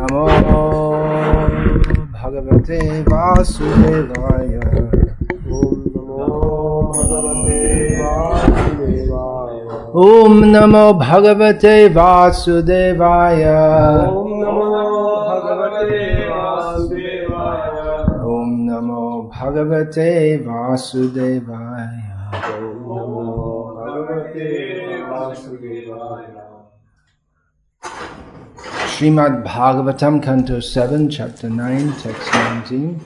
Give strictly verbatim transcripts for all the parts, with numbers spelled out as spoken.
Namo Bhagavate Vasudevaya. Om Namo Bhagavate Vasudevaya. Om Namo Bhagavate Vasudevaya. Srimad Bhagavatam, Canto seven, Chapter nine, Text nineteen.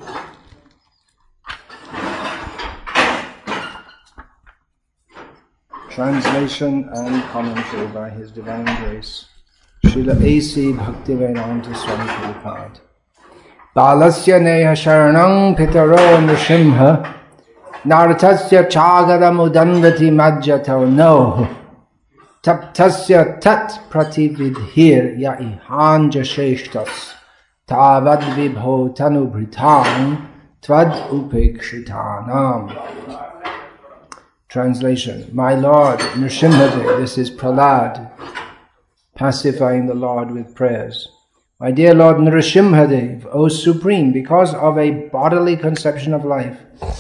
Translation and commentary by His Divine Grace, Srila A C Bhaktivedanta Swami Prabhupada. Balasya neha sharanam pitaro nrsimha nartasya chagadam udanvati majjatau no taptasya tat pratividhir ya ihanja sheshtas tavad vibho tanu bhritam tvad upekshitanam. Translation. My Lord Nrsimhadev, this is Prahlad, pacifying the Lord with prayers. My dear Lord Nrsimhadev, O Supreme, because of a bodily conception of life,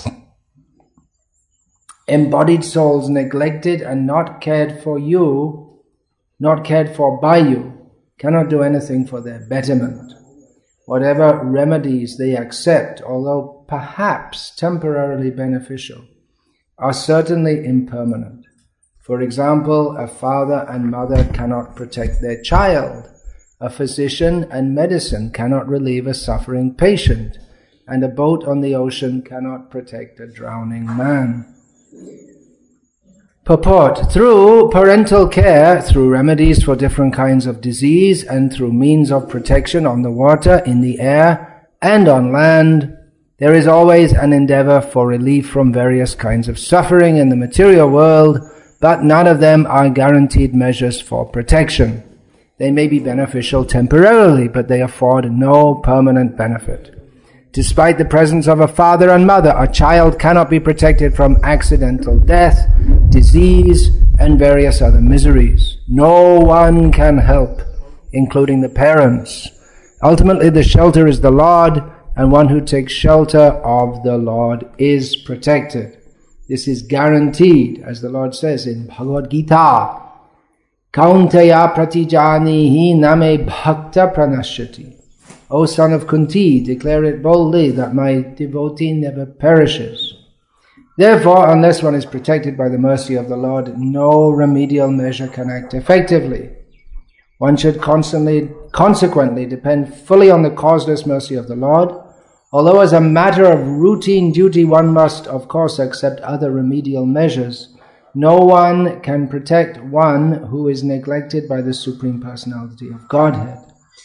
embodied souls neglected and not cared for you, not cared for by you, cannot do anything for their betterment. Whatever remedies they accept, although perhaps temporarily beneficial, are certainly impermanent. For example, a father and mother cannot protect their child. A physician and medicine cannot relieve a suffering patient. And a boat on the ocean cannot protect a drowning man. Purport. Through parental care, through remedies for different kinds of disease, and through means of protection on the water, in the air, and on land, there is always an endeavor for relief from various kinds of suffering in the material world, but none of them are guaranteed measures for protection. They may be beneficial temporarily, but they afford no permanent benefit. Despite the presence of a father and mother, a child cannot be protected from accidental death, disease, and various other miseries. No one can help, including the parents. Ultimately, the shelter is the Lord, and one who takes shelter of the Lord is protected. This is guaranteed, as the Lord says in Bhagavad Gita, Kaunteya pratijanihi name bhakta pranashyati. O son of Kunti, declare it boldly that my devotee never perishes. Therefore, unless one is protected by the mercy of the Lord, no remedial measure can act effectively. One should constantly, consequently depend fully on the causeless mercy of the Lord, although as a matter of routine duty one must, of course, accept other remedial measures. No one can protect one who is neglected by the Supreme Personality of Godhead.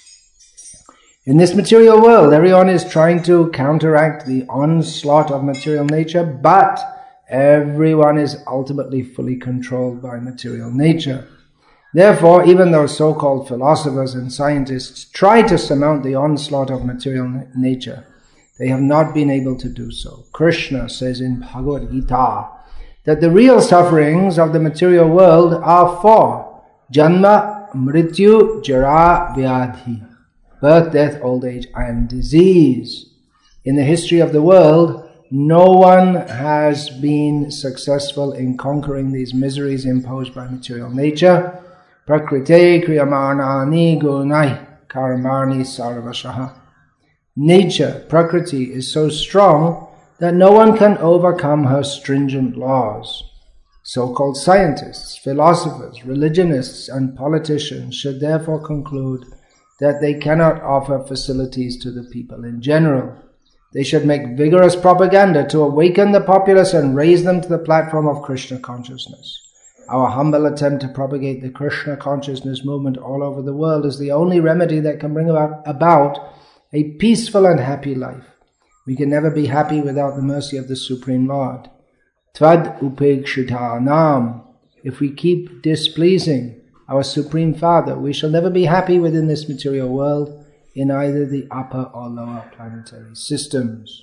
In this material world, everyone is trying to counteract the onslaught of material nature, but everyone is ultimately fully controlled by material nature. Therefore, even though so-called philosophers and scientists try to surmount the onslaught of material n- nature, they have not been able to do so. Krishna says in Bhagavad Gita that the real sufferings of the material world are four: Janma, Mrityu, Jara, Vyadhi. Birth, death, old age, and disease. In the history of the world, no one has been successful in conquering these miseries imposed by material nature. Prakrite kriyamanani gunai karmani sarvashaha. Nature, Prakriti, is so strong that no one can overcome her stringent laws. So-called scientists, philosophers, religionists, and politicians should therefore conclude that they cannot offer facilities to the people in general. They should make vigorous propaganda to awaken the populace and raise them to the platform of Krishna consciousness. Our humble attempt to propagate the Krishna consciousness movement all over the world is the only remedy that can bring about, about a peaceful and happy life. We can never be happy without the mercy of the Supreme Lord. Tvad upekshitanam. If we keep displeasing our Supreme Father, we shall never be happy within this material world in either the upper or lower planetary systems.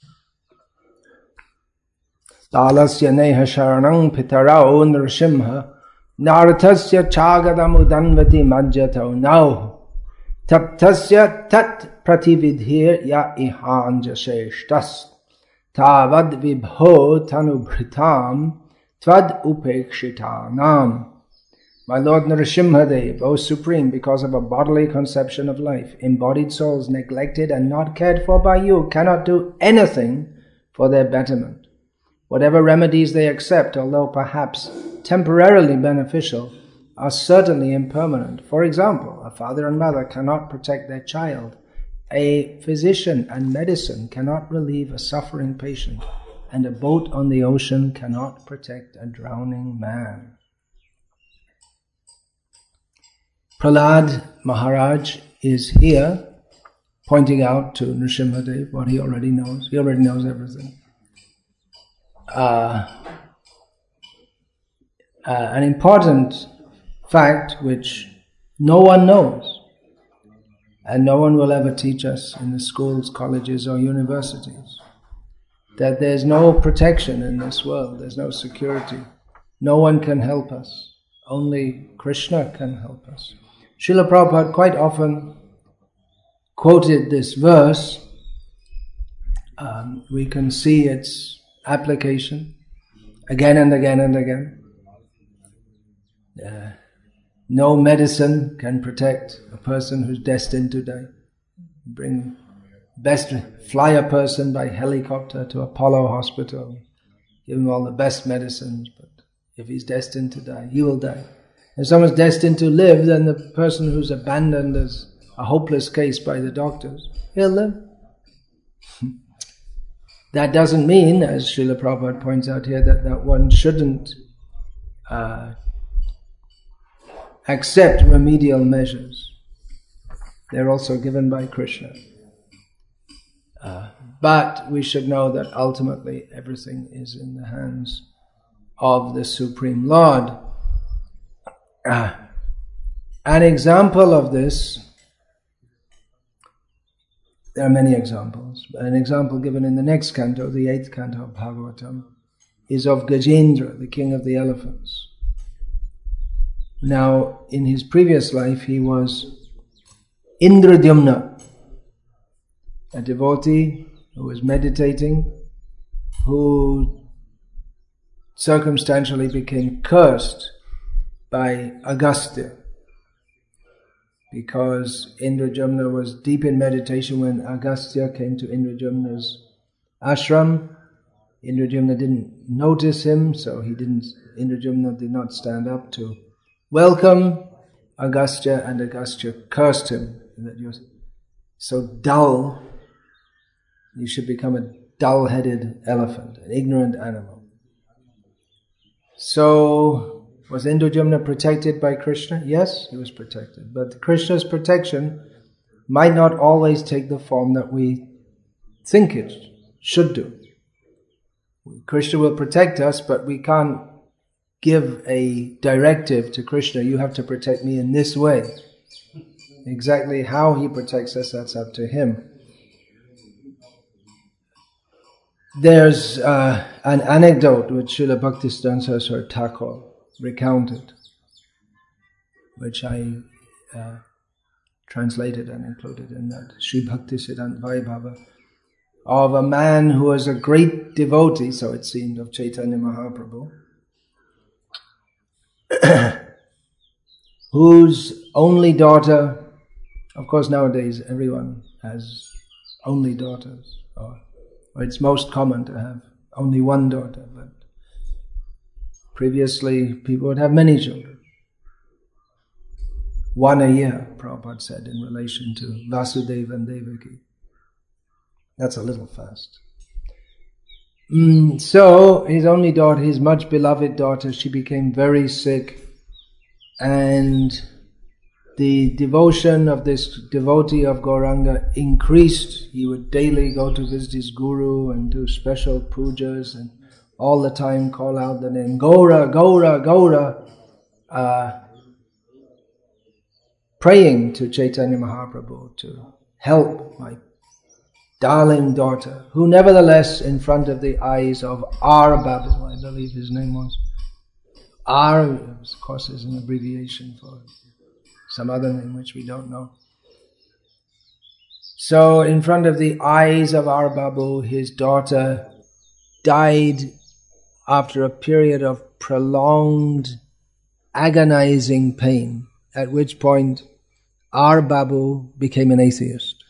Talasya neha sharanam pitarao nrsimha nartasya chagadam udanvati majjatau nau Taptasya tat pratividhir ya ihanjasheshtas tavad vibho tanubhritam tvad upekshitanam. My Lord Nrsimhadev, O Supreme, because of a bodily conception of life, embodied souls neglected and not cared for by you cannot do anything for their betterment. Whatever remedies they accept, although perhaps temporarily beneficial, are certainly impermanent. For example, a father and mother cannot protect their child. A physician and medicine cannot relieve a suffering patient, and a boat on the ocean cannot protect a drowning man. Prahlad Maharaj is here pointing out to Nrsimhadev what he already knows. He already knows everything. Uh, uh, an important fact which no one knows, and no one will ever teach us in the schools, colleges or universities, that there's no protection in this world, there's no security. No one can help us. Only Krishna can help us. Srila Prabhupada quite often quoted this verse. Um, we can see its application again and again and again. Uh, no medicine can protect a person who's destined to die. Bring best, fly a person by helicopter to Apollo Hospital, give him all the best medicines, but if he's destined to die, he will die. If someone's destined to live, then the person who's abandoned as a hopeless case by the doctors, he'll live. That doesn't mean, as Srila Prabhupada points out here, that, that one shouldn't uh, accept remedial measures. They're also given by Krishna. Uh, but we should know that ultimately everything is in the hands of the Supreme Lord. Uh, an example of this, there are many examples, but an example given in the next canto, the eighth canto of Bhagavatam, is of Gajendra, the king of the elephants. Now, in his previous life, he was Indradyumna, a devotee who was meditating, who circumstantially became cursed by Agastya, because Indradyumna was deep in meditation when Agastya came to Indradyumna's ashram. Indradyumna didn't notice him, so he didn't. Indradyumna did not stand up to welcome Agastya, and Agastya cursed him that you're so dull. You should become a dull-headed elephant, an ignorant animal. So, was Indradyumna protected by Krishna? Yes, he was protected. But Krishna's protection might not always take the form that we think it should do. Krishna will protect us, but we can't give a directive to Krishna, you have to protect me in this way. Exactly how he protects us, that's up to him. There's uh, an anecdote which Srila Bhaktisiddhanta Saraswati Thakur recounted, which I uh, translated and included in that Sri Bhaktisiddhanta Vaibhava, of a man who was a great devotee, so it seemed, of Chaitanya Mahaprabhu, whose only daughter, of course nowadays everyone has only daughters, or, or it's most common to have only one daughter, but previously people would have many children. One a year, Prabhupada said, in relation to Vasudeva and Devaki. That's a little fast. Mm, so, his only daughter, his much beloved daughter, she became very sick, and the devotion of this devotee of Gauranga increased. He would daily go to visit his guru and do special pujas and all the time call out the name Gaura, Gaura, Gaura, uh, praying to Chaitanya Mahaprabhu to help my darling daughter, who nevertheless, in front of the eyes of R. Babu, I believe his name was, R, of course, is an abbreviation for some other name which we don't know. So in front of the eyes of our Babu, his daughter died after a period of prolonged, agonizing pain, at which point our Babu became an atheist.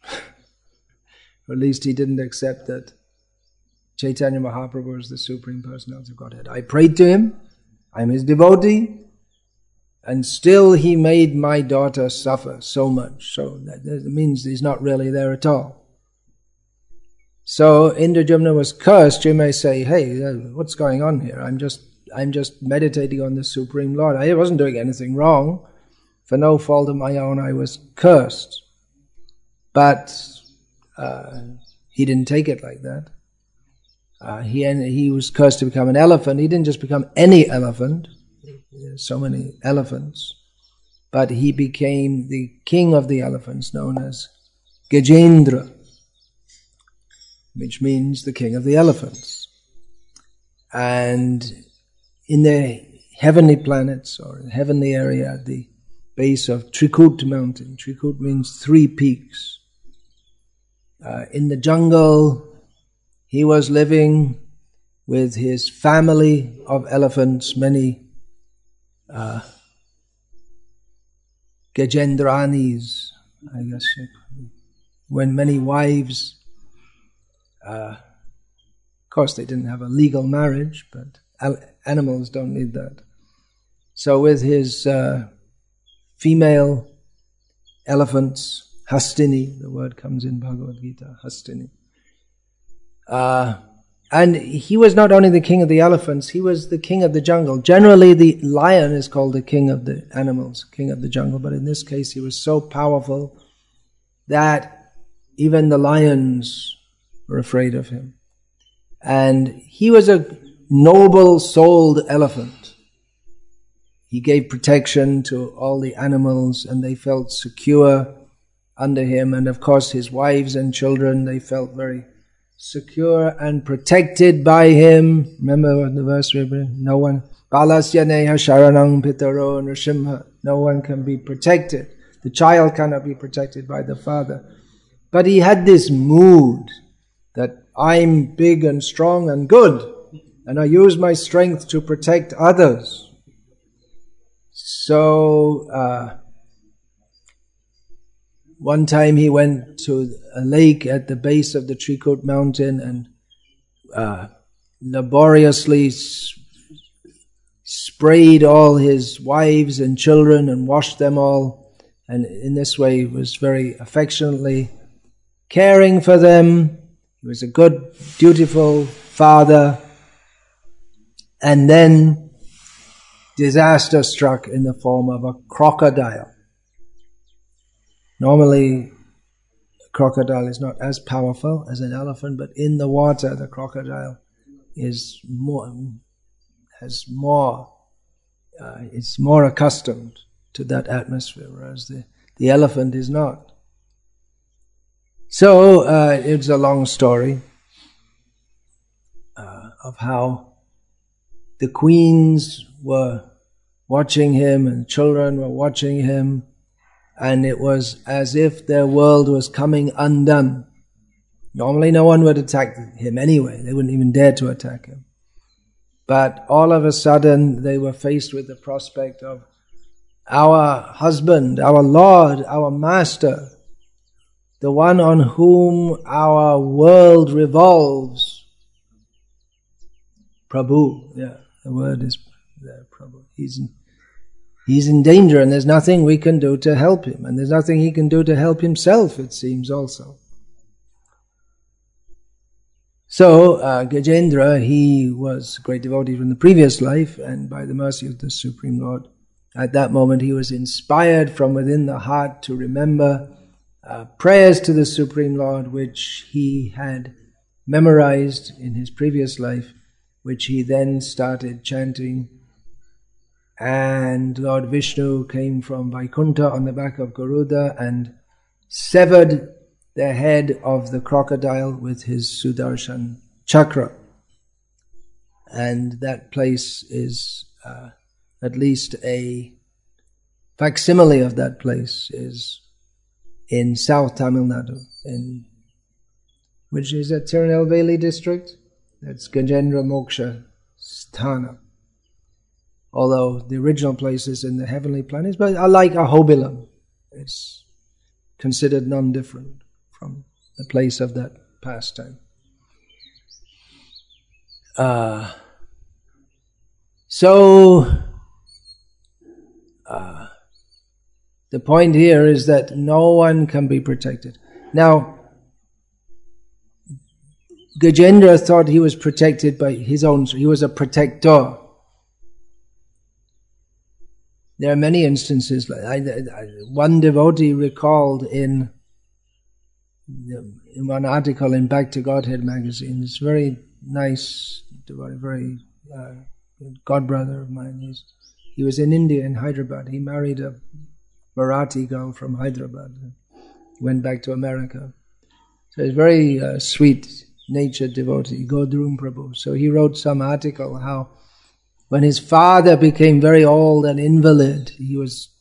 Or at least he didn't accept that Chaitanya Mahaprabhu is the Supreme Personality of Godhead. I prayed to him, I'm his devotee, and still he made my daughter suffer so much. So that, that means he's not really there at all. So Indradyumna was cursed. You may say, hey, what's going on here? I'm just I'm just meditating on the Supreme Lord. I wasn't doing anything wrong. For no fault of my own, I was cursed. But uh, he didn't take it like that. Uh, he he was cursed to become an elephant. He didn't just become any elephant. There's so many elephants. But he became the king of the elephants, known as Gajendra, which means the king of the elephants. And in the heavenly planets, or in heavenly area, at the base of Trikut mountain, Trikut means three peaks. Uh, in the jungle, he was living with his family of elephants, many uh, Gajendranis, I guess, when many wives. Uh, of course, they didn't have a legal marriage, but al- animals don't need that. So with his uh, female elephants, Hastini, the word comes in Bhagavad Gita, Hastini. Uh, and he was not only the king of the elephants, he was the king of the jungle. Generally, the lion is called the king of the animals, king of the jungle, but in this case, he was so powerful that even the lions were afraid of him. And he was a noble-souled elephant. He gave protection to all the animals, and they felt secure under him. And of course, his wives and children, they felt very secure and protected by him. Remember what the verse we read? No one, Balasya neha sharanam pitaro nrsimha. No one can be protected. The child cannot be protected by the father. But he had this mood that I'm big and strong and good, and I use my strength to protect others. So, uh, one time he went to a lake at the base of the Trikut mountain and uh, laboriously s- sprayed all his wives and children and washed them all. And in this way he was very affectionately caring for them. He was a good, dutiful father. And then disaster struck in the form of a crocodile. Normally, a crocodile is not as powerful as an elephant, but in the water, the crocodile is more, has more, uh, it's more accustomed to that atmosphere, whereas the, the elephant is not. So, uh, it's a long story uh, of how the queens were watching him and children were watching him, and it was as if their world was coming undone. Normally no one would attack him anyway. They wouldn't even dare to attack him. But all of a sudden they were faced with the prospect of our husband, our Lord, our Master, the one on whom our world revolves. Prabhu, yeah, the word is there, Prabhu. He's in, he's in danger, and there's nothing we can do to help him. And there's nothing he can do to help himself, it seems also. So, uh, Gajendra, he was a great devotee from the previous life, and by the mercy of the Supreme Lord, at that moment he was inspired from within the heart to remember uh, prayers to the Supreme Lord, which he had memorized in his previous life, which he then started chanting. And Lord Vishnu came from Vaikuntha on the back of Garuda and severed the head of the crocodile with his Sudarshan chakra. And that place is, uh, at least a facsimile of that place is in South Tamil Nadu, in which is a Tirunelveli district. That's Gajendra Moksha Sthana. Although the original place is in the heavenly planets, but I like Ahobilam. It's considered non-different from the place of that pastime. Uh, so, uh, the point here is that no one can be protected. Now, Gajendra thought he was protected by his own, he was a protector. There are many instances. Like I, I, one devotee recalled in, in one article in Back to Godhead magazine. It's very nice devotee, very uh, god brother of mine. He's, he was in India, in Hyderabad. He married a Marathi girl from Hyderabad. Went back to America. So he's a very uh, sweet-natured devotee, Godrum Prabhu. So he wrote some article how when his father became very old and invalid, he was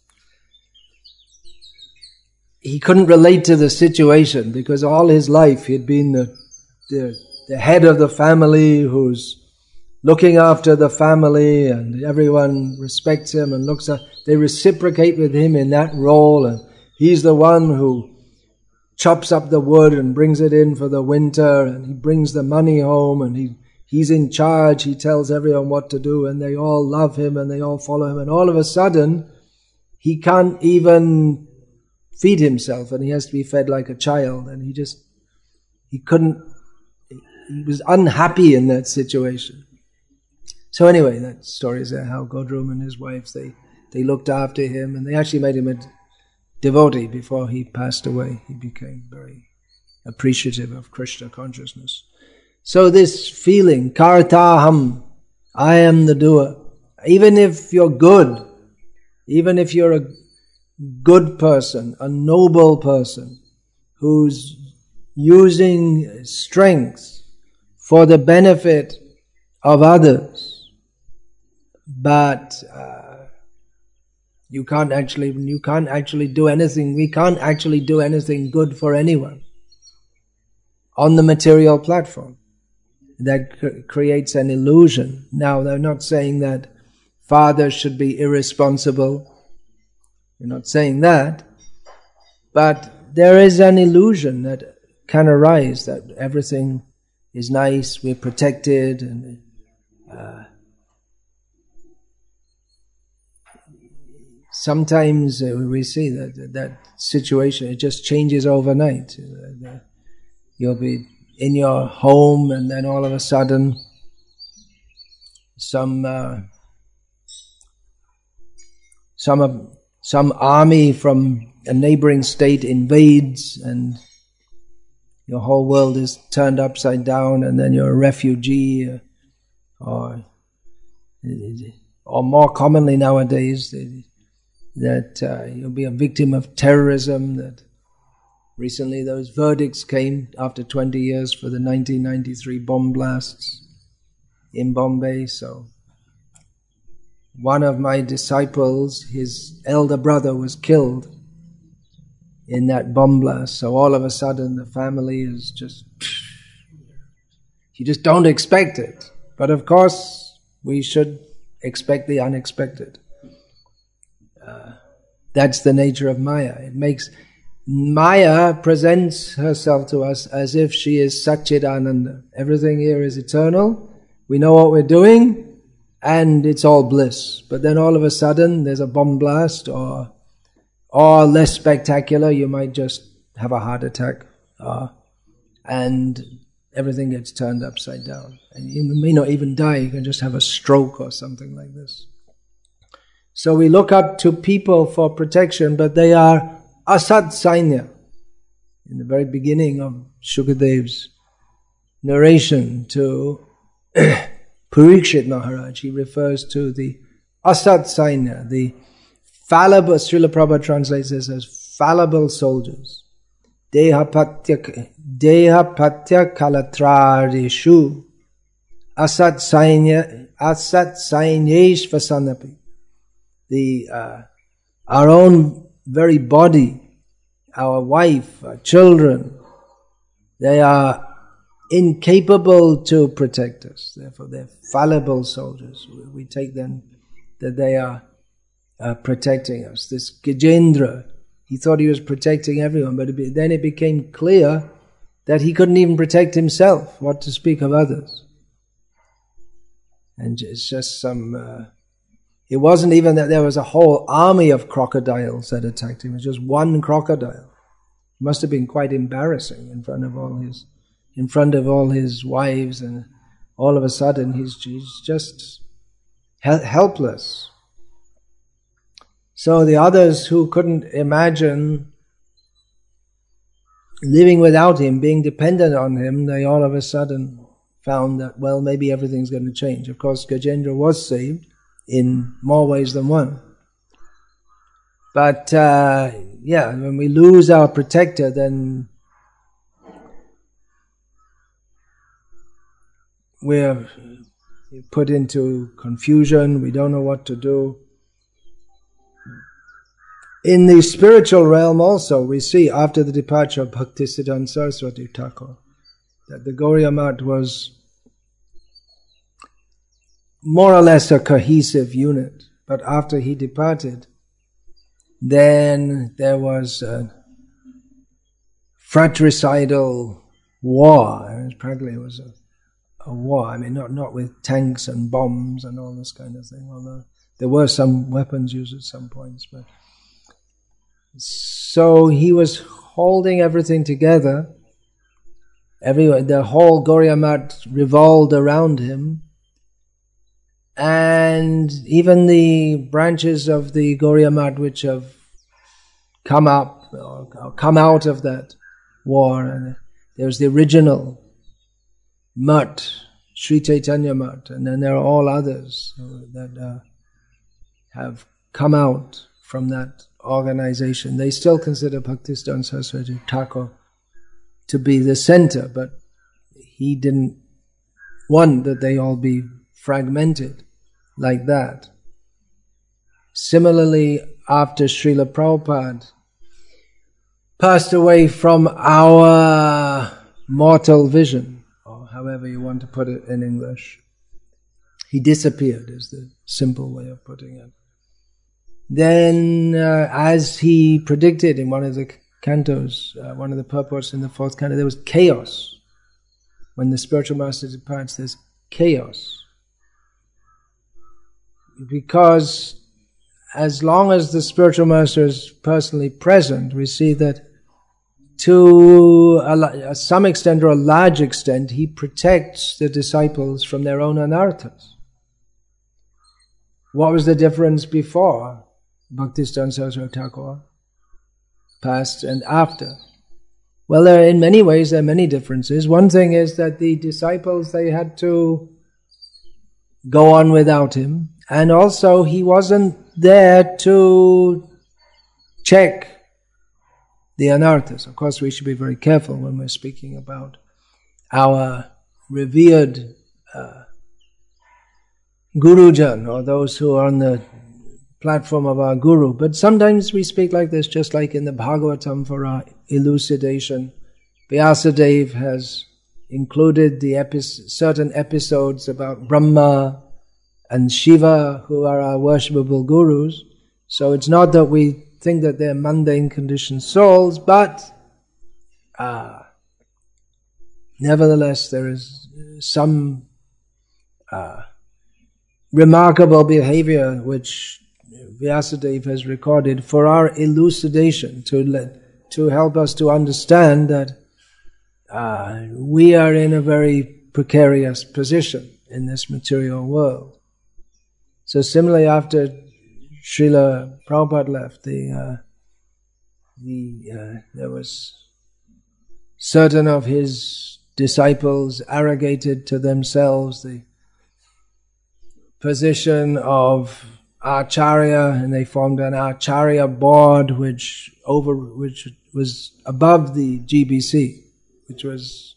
he couldn't relate to the situation because all his life he had been the, the, the head of the family who's looking after the family and everyone respects him and looks at, they reciprocate with him in that role, and he's the one who chops up the wood and brings it in for the winter, and he brings the money home, and he He's in charge, he tells everyone what to do, and they all love him and they all follow him. And all of a sudden, he can't even feed himself and he has to be fed like a child. And he just, he couldn't, he was unhappy in that situation. So anyway, that story is there, how Godrum and his wives, they, they looked after him and they actually made him a devotee before he passed away. He became very appreciative of Krishna consciousness. So this feeling, kartaham, I am the doer. Even if you're good, even if you're a good person, a noble person, who's using strength for the benefit of others, but uh, you can't actually, you can't actually do anything, we can't actually do anything good for anyone on the material platform. That cr- creates an illusion. Now, they're not saying that fathers should be irresponsible. We're not saying that. But there is an illusion that can arise that everything is nice, we're protected, and uh, sometimes uh, we see that that situation, it just changes overnight. Uh, you'll be in your home, and then all of a sudden, some uh, some some army from a neighboring state invades, and your whole world is turned upside down, and then you're a refugee, uh, or or more commonly nowadays, that uh, you'll be a victim of terrorism. That recently those verdicts came after twenty years for the nineteen ninety-three bomb blasts in Bombay. So one of my disciples, his elder brother was killed in that bomb blast. So all of a sudden the family is just, you just don't expect it. But of course we should expect the unexpected. Uh, that's the nature of Maya. It makes Maya presents herself to us as if she is Satchidananda. Everything here is eternal. We know what we're doing, and it's all bliss. But then all of a sudden, there's a bomb blast, or or less spectacular, you might just have a heart attack, uh, and everything gets turned upside down. And you may not even die, you can just have a stroke or something like this. So we look up to people for protection, but they are Asat Sainya. In the very beginning of Shukadev's narration to Parikshit Maharaj, he refers to the Asat Sainya, the fallible, Srila Prabhupada translates this as fallible soldiers. Dehapatya, Dehapatya Kalatrarishu Asat Sainya, Asat Sainyesh Vasanapi. The, uh, our own very body our wife, our children, they are incapable to protect us. Therefore, they're fallible soldiers. We take them that they are uh, protecting us. This Gajendra, he thought he was protecting everyone, but it be, then it became clear that he couldn't even protect himself, what to speak of others. And it's just some... Uh, it wasn't even that there was a whole army of crocodiles that attacked him. It was just one crocodile. It must have been quite embarrassing in front of all his... in front of all his wives, and all of a sudden he's, he's just hel- helpless. So the others who couldn't imagine living without him, being dependent on him, they all of a sudden found that, well, maybe everything's going to change. Of course, Gajendra was saved in more ways than one. But, uh, yeah, when we lose our protector, then we're put into confusion, we don't know what to do. In the spiritual realm also, we see after the departure of Bhaktisiddhanta Saraswati Thakur, that the Gauriya Math was more or less a cohesive unit. But after he departed, then there was a fratricidal war. It was practically it was a A war, I mean, not not with tanks and bombs and all this kind of thing, although there were some weapons used at some points. But so he was holding everything together. Every, the whole Gauriya Math revolved around him, and even the branches of the Gauriya Math which have come up or come out of that war, and there's the original Math, Sri Chaitanya Math, and then there are all others that uh, have come out from that organization. They still consider Bhaktisiddhanta Saraswati Thakur to be the center, but he didn't want that they all be fragmented like that. Similarly, after Srila Prabhupada passed away from our mortal vision, however you want to put it in English. He disappeared is the simple way of putting it. Then, uh, as he predicted in one of the cantos, uh, one of the purports in the fourth canto, there was chaos. When the spiritual master departs, there's chaos. Because as long as the spiritual master is personally present, we see that to a, some extent or a large extent, he protects the disciples from their own anarthas. What was the difference before Bhaktisiddhanta Saraswati Thakur passed and after? Well, there are, in many ways, there are many differences. One thing is that the disciples, they had to go on without him, and also he wasn't there to check the anarthas. Of course, we should be very careful when we're speaking about our revered uh, Gurujan, or those who are on the platform of our Guru. But sometimes we speak like this, just like in the Bhagavatam for our elucidation. Vyasadeva has included the epi- certain episodes about Brahma and Shiva, who are our worshipable gurus. So it's not that we think that they're mundane conditioned souls, but uh, nevertheless there is some uh, remarkable behavior which Vyasadeva has recorded for our elucidation, to let, to help us to understand that uh, we are in a very precarious position in this material world. So similarly, after Srila Prabhupada left, the, uh, the, uh, there was certain of his disciples arrogated to themselves the position of Acharya, and they formed an Acharya board which over which was above the G B C, which was,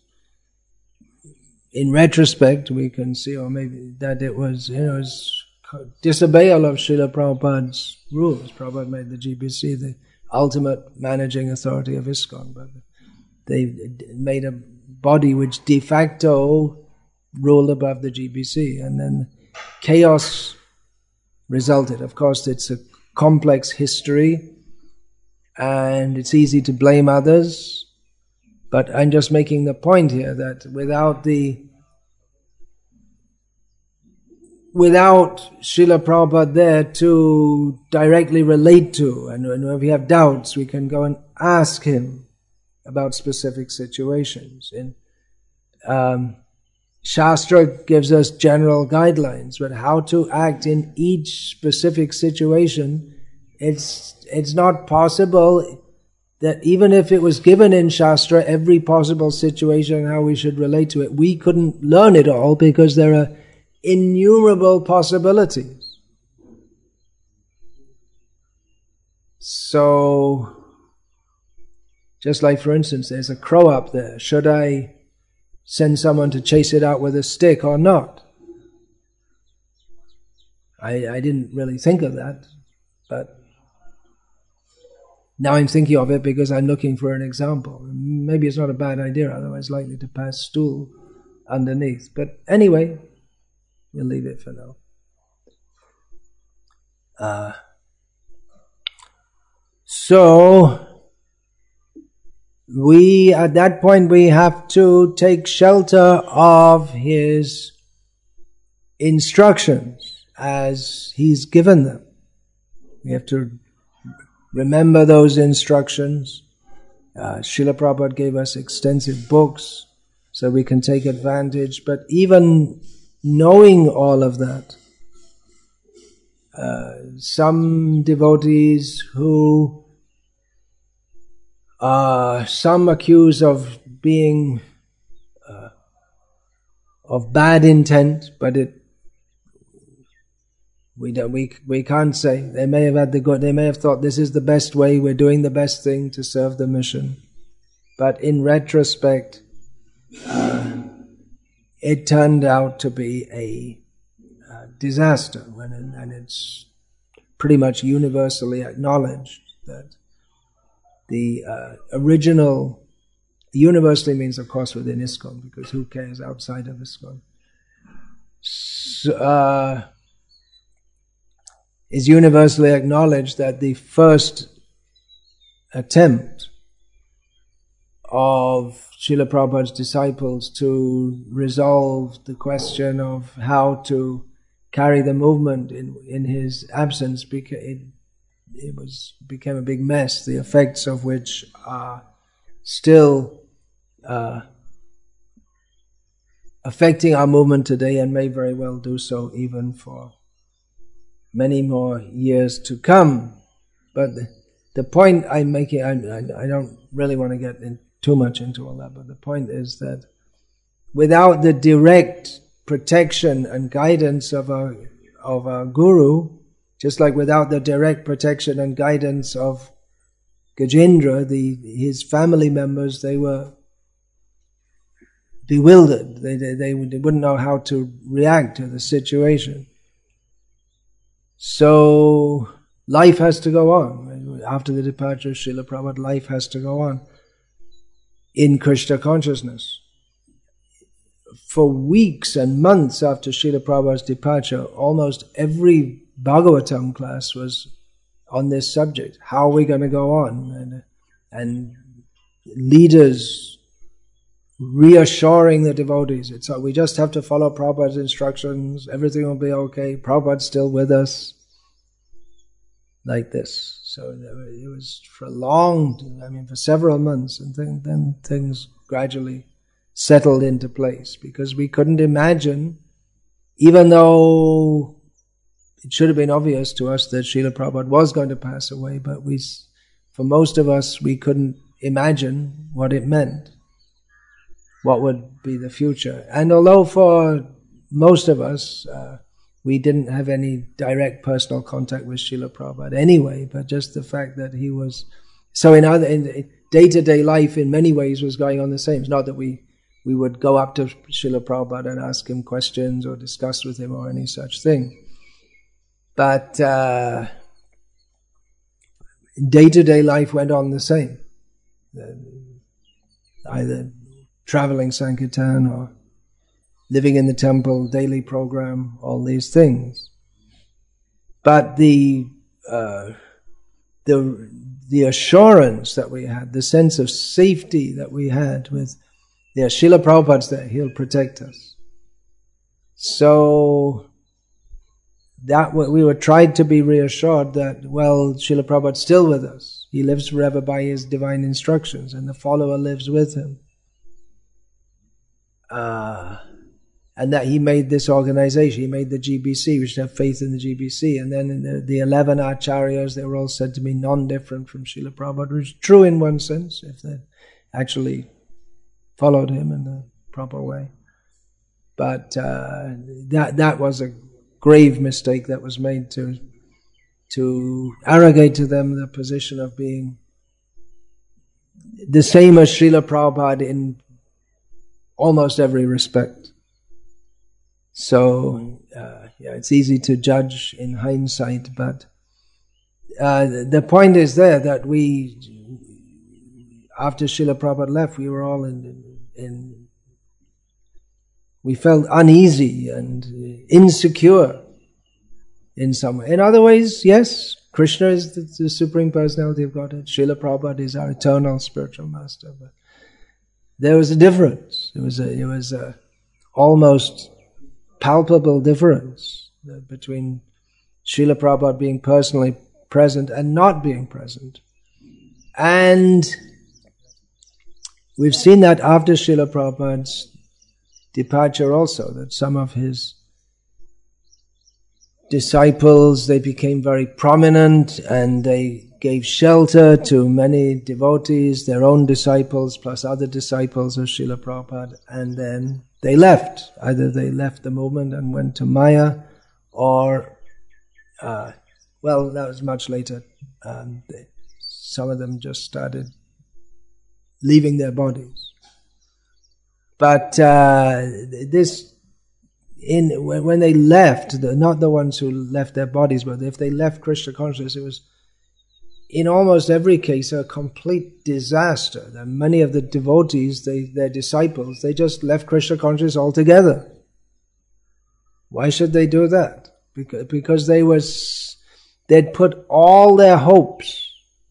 in retrospect, we can see, or maybe that it was, you know, it was disobeyal of Srila Prabhupada's rules. Prabhupada made the G B C the ultimate managing authority of ISKCON, but they made a body which de facto ruled above the G B C, and then chaos resulted. Of course, it's a complex history, and it's easy to blame others, but I'm just making the point here that without the without Srila Prabhupada there to directly relate to, and when we have doubts, we can go and ask him about specific situations. In um, Shastra gives us general guidelines, but how to act in each specific situation, it's it's not possible that even if it was given in Shastra, every possible situation, how we should relate to it, we couldn't learn it all because there are innumerable possibilities. So, just like for instance, there's a crow up there. Should I send someone to chase it out with a stick or not? I, I didn't really think of that, but now I'm thinking of it because I'm looking for an example. Maybe it's not a bad idea, otherwise likely to pass stool underneath. But anyway, we'll leave it for now. Uh, so, we, at that point, we have to take shelter of his instructions as he's given them. We have to remember those instructions. Uh, Srila Prabhupada gave us extensive books so we can take advantage, but even knowing all of that, uh, some devotees who Uh, some accuse of being uh, of bad intent, but it we don't we we can't say. They may have had the good. They may have thought this is the best way. We're doing the best thing to serve the mission, but in retrospect, uh, it turned out to be a uh, disaster. When it, and it's pretty much universally acknowledged that the uh, original, universally means of course within ISKCON, because who cares outside of ISKCON, so, uh, is universally acknowledged that the first attempt of Srila Prabhupada's disciples to resolve the question of how to carry the movement in, in his absence, because it, it was became a big mess, the effects of which are still uh, affecting our movement today and may very well do so even for many more years to come. But the, the point I'm making, I, I, I don't really want to get in too much into all that, but the point is that without the direct protection and guidance of our, of our Guru, just like without the direct protection and guidance of Gajendra, the, his family members, they were bewildered. They, they, they wouldn't know how to react to the situation. So, life has to go on. After the departure of Srila Prabhupada, life has to go on in Krishna consciousness. For weeks and months after Srila Prabhupada's departure, almost every Bhagavatam class was on this subject. How are we going to go on? And, and leaders reassuring the devotees. It's we just have to follow Prabhupada's instructions. Everything will be okay. Prabhupada's still with us. Like this. So it was for a long, I mean for several months, and then, then things gradually settled into place, because we couldn't imagine, even though it should have been obvious to us that Srila Prabhupada was going to pass away, but we, for most of us, we couldn't imagine what it meant, what would be the future. And although for most of us, uh, we didn't have any direct personal contact with Srila Prabhupada anyway, but just the fact that he was, so in other, in day-to-day life in many ways was going on the same. It's not that we, we would go up to Srila Prabhupada and ask him questions or discuss with him or any such thing. But uh, day-to-day life went on the same. Either traveling Sankirtan or living in the temple, daily program, all these things. But the uh, the the assurance that we had, the sense of safety that we had with, yeah, Srila Prabhupada's there, he'll protect us. So that we were tried to be reassured that, well, Srila Prabhupada's still with us. He lives forever by his divine instructions, and the follower lives with him. Uh, and that he made this organization, he made the G B C, we should have faith in the G B C. And then in the, the eleven acharyas, they were all said to be non-different from Srila Prabhupada, which is true in one sense, if they actually followed him in the proper way. But uh, that that was a grave mistake that was made to to arrogate to them the position of being the same as Srila Prabhupada in almost every respect. So, uh, yeah, it's easy to judge in hindsight, but uh, the point is there that we, after Srila Prabhupada left, we were all in, in we felt uneasy and insecure in some way. In other ways, yes, Krishna is the, the Supreme Personality of Godhead. Srila Prabhupada is our eternal spiritual master. But there was a difference. It was a, it was a almost palpable difference between Srila Prabhupada being personally present and not being present. And we've seen that after Srila Prabhupada's departure also, that some of his disciples, they became very prominent and they gave shelter to many devotees, their own disciples plus other disciples of Srila Prabhupada, and then they left. Either they left the movement and went to Maya, or, uh, well, that was much later. Um, they, some of them just started leaving their bodies. But uh, this, in when, when they left, the, not the ones who left their bodies, but if they left Krishna consciousness, it was in almost every case a complete disaster. And many of the devotees, they, their disciples, they just left Krishna consciousness altogether. Why should they do that? Because, because they was they'd put all their hopes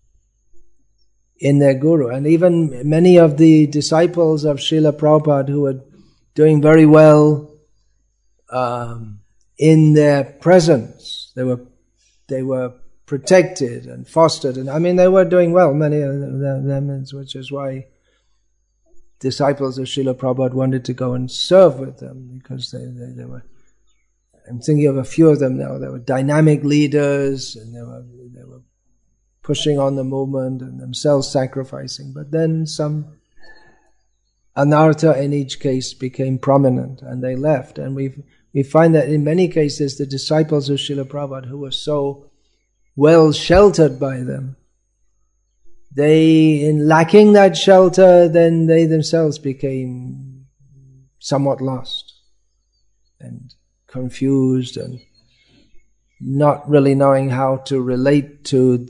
in their guru. And even many of the disciples of Srila Prabhupada who were doing very well um, in their presence, they were they were protected and fostered, and I mean they were doing well, many of them, which is why disciples of Srila Prabhupada wanted to go and serve with them, because they, they, they were, I'm thinking of a few of them now, they were dynamic leaders, and they were, they were pushing on the movement and themselves sacrificing. But then some anartha in each case became prominent and they left, and we we find that in many cases the disciples of Srila Prabhupada who were so well sheltered by them, they, in lacking that shelter, then they themselves became somewhat lost and confused and not really knowing how to relate to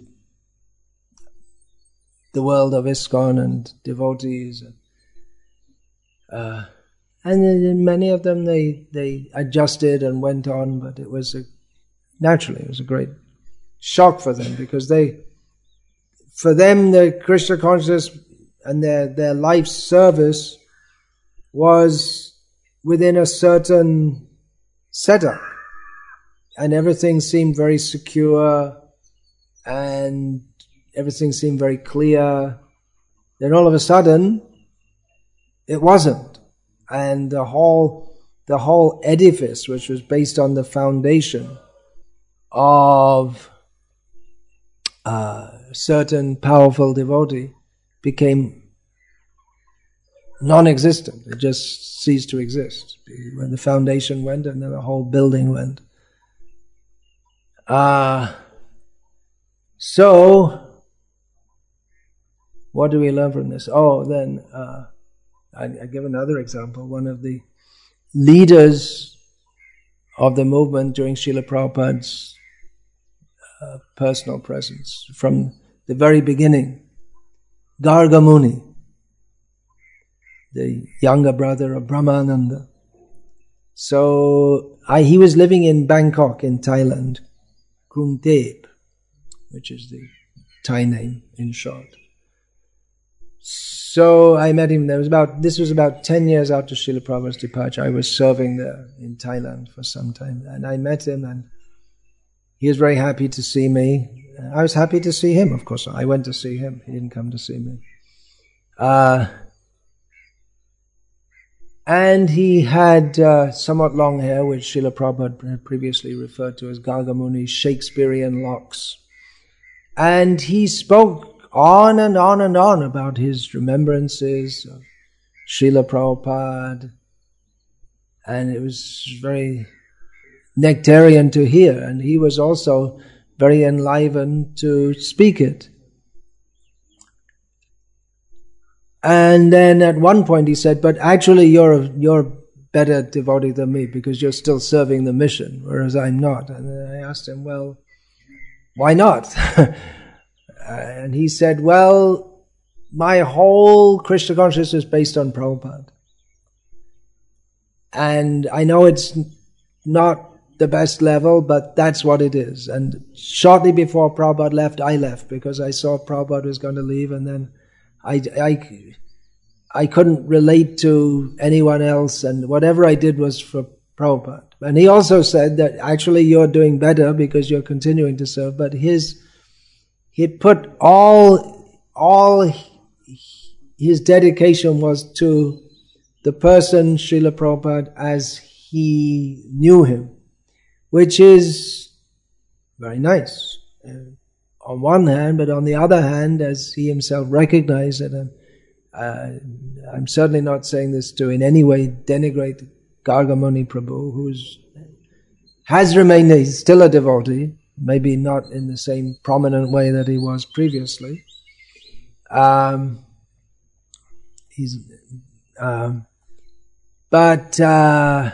the world of ISKCON and devotees. Uh, and then many of them, they, they adjusted and went on, but it was a, naturally, it was a great shock for them, because they, for them, the Krishna consciousness and their, their life service was within a certain setup, and everything seemed very secure and everything seemed very clear. Then all of a sudden it wasn't, and the whole the whole edifice, which was based on the foundation of a certain powerful devotee, became non-existent. It just ceased to exist when the foundation went, and then the whole building went. Uh, so, what do we learn from this? Oh, then uh, I, I give another example. One of the leaders of the movement during Srila Prabhupada's uh, personal presence, from the very beginning, Garga Muni, the younger brother of Brahmananda. So I, he was living in Bangkok in Thailand, Krung Thep, which is the Thai name in short. So I met him. There was about this was about ten years after Srila Prabhupada's departure. I was serving there in Thailand for some time, and I met him, and he was very happy to see me. I was happy to see him, of course. I went to see him. He didn't come to see me. Uh, and he had uh, somewhat long hair, which Srila Prabhupada had previously referred to as Garga Muni's Shakespearean locks. And he spoke on and on and on about his remembrances of Srila Prabhupada. And it was very nectarian to hear. And he was also very enlivened to speak it. And then at one point he said, but actually you're a, you're a better devotee than me because you're still serving the mission, whereas I'm not. And then I asked him, well, why not? And he said, well, my whole Krishna consciousness is based on Prabhupada. And I know it's not the best level, but that's what it is. And shortly before Prabhupada left, I left because I saw Prabhupada was going to leave, and then I, I, I couldn't relate to anyone else, and whatever I did was for Prabhupada. And he also said that actually you're doing better because you're continuing to serve, but his, he'd put all, all his dedication was to the person Srila Prabhupada as he knew him, which is very nice uh, on one hand, but on the other hand, as he himself recognized it, and uh, I'm certainly not saying this to in any way denigrate Garga Muni Prabhu, who has remained, he's still a devotee, maybe not in the same prominent way that he was previously. Um, he's, um, but uh,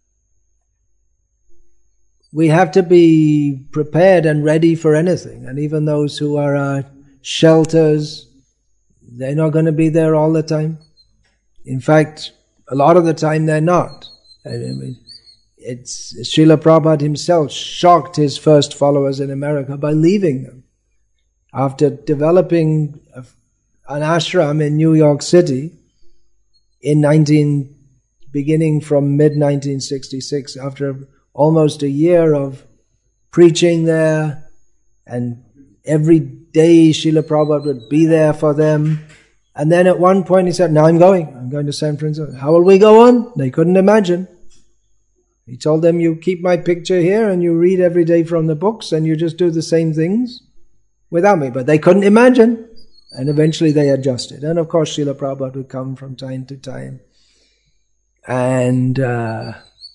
we have to be prepared and ready for anything. And even those who are uh, shelters, they're not going to be there all the time. In fact, a lot of the time they're not. I mean, it's Srila Prabhupada himself shocked his first followers in America by leaving them. After developing a, an ashram in New York City in nineteen, beginning from mid nineteen sixty-six, after almost a year of preaching there, and every day Srila Prabhupada would be there for them. And then at one point he said, now I'm going, I'm going to San Francisco. How will we go on? They couldn't imagine. He told them, you keep my picture here and you read every day from the books and you just do the same things without me. But they couldn't imagine. And eventually they adjusted. And of course Srila Prabhupada would come from time to time. And uh,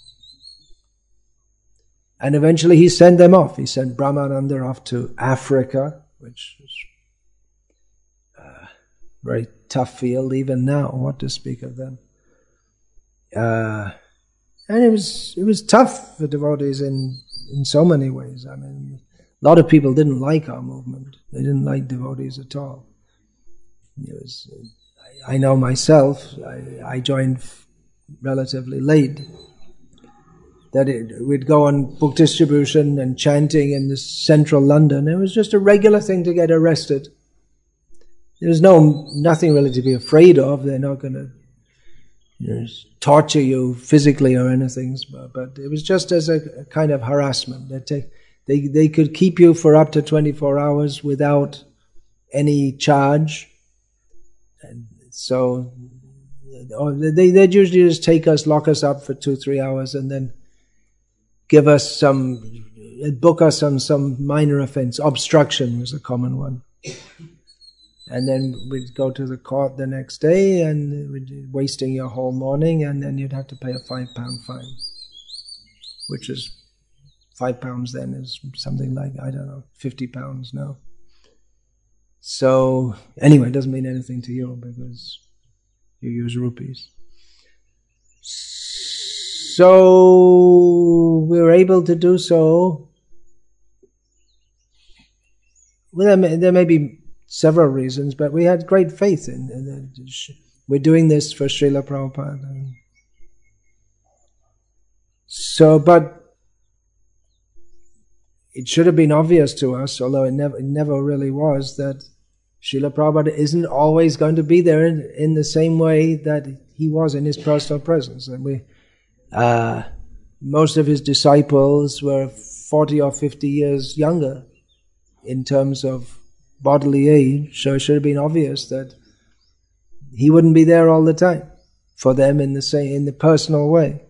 and eventually he sent them off. He sent Brahmananda off to Africa, which was a very tough field even now, what to speak of them. Uh, and it was it was tough for devotees in, in so many ways. I mean, a lot of people didn't like our movement. They didn't like devotees at all. It was, I, I know myself, I, I joined relatively late, that it, we'd go on book distribution and chanting in the central London. It was just a regular thing to get arrested. There was no nothing really to be afraid of. They're not going to, you know, torture you physically or anything, but, but it was just as a, a kind of harassment. They take, they they could keep you for up to twenty-four hours without any charge, and so or they they'd usually just take us, lock us up for two three hours, and then give us some, book us on some minor offense. Obstruction was a common one. And then we'd go to the court the next day and we'd be wasting your whole morning, and then you'd have to pay a five pound fine, which is, five pounds then is something like, I don't know, fifty pounds now. So, anyway, it doesn't mean anything to you because you use rupees. So, we were able to do so. Well, there may, there may be several reasons, but we had great faith in, in it. We're doing this for Srila Prabhupada. So, but it should have been obvious to us, although it never, it never really was, that Srila Prabhupada isn't always going to be there in, in the same way that he was in his personal presence. And we, uh, most of his disciples were forty or fifty years younger in terms of bodily age, so it should have been obvious that he wouldn't be there all the time for them in the same, in the personal way.